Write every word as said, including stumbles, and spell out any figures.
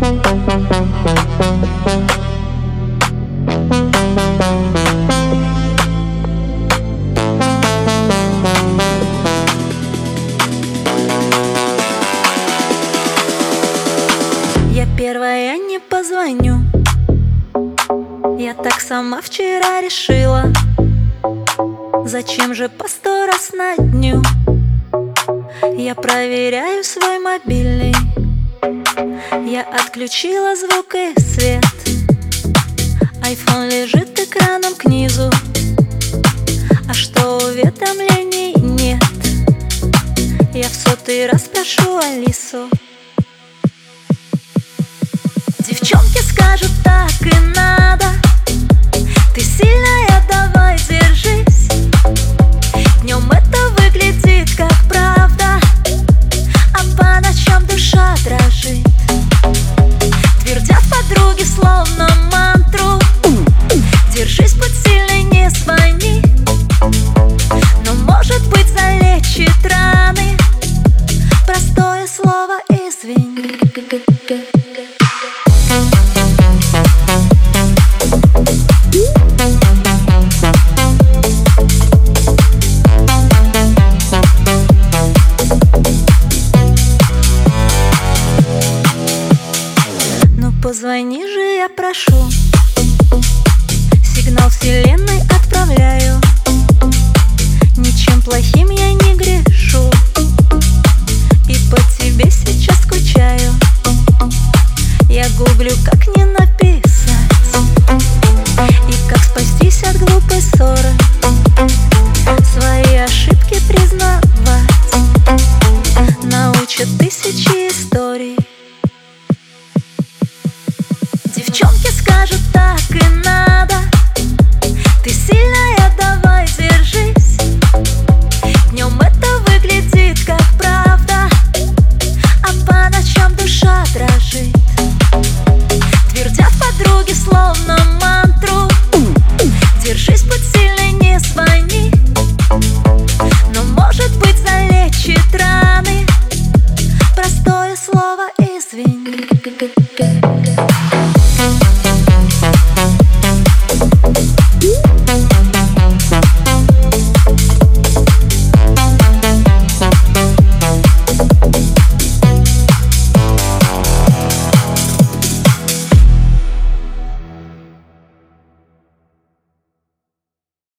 Я первая не позвоню. Я так сама вчера решила. Зачем же по сто раз на дню? Я проверяю свой мобильный. Я отключила звук и свет. Айфон лежит экраном к низу. А что уведомлений нет? Я в сотый раз прошу Алису. Девчонки скажут, так и надо. Ты сильная, давай держись. Днем это выглядит как правда, а по ночам душа дрожит. Твердят подруги словно мантру: держись, будь сильной, не звони. Но может быть залечит раны простое слово «извини». Позвони же, я прошу. Сигнал вселенной отправляю. Ничем плохим я не грешу.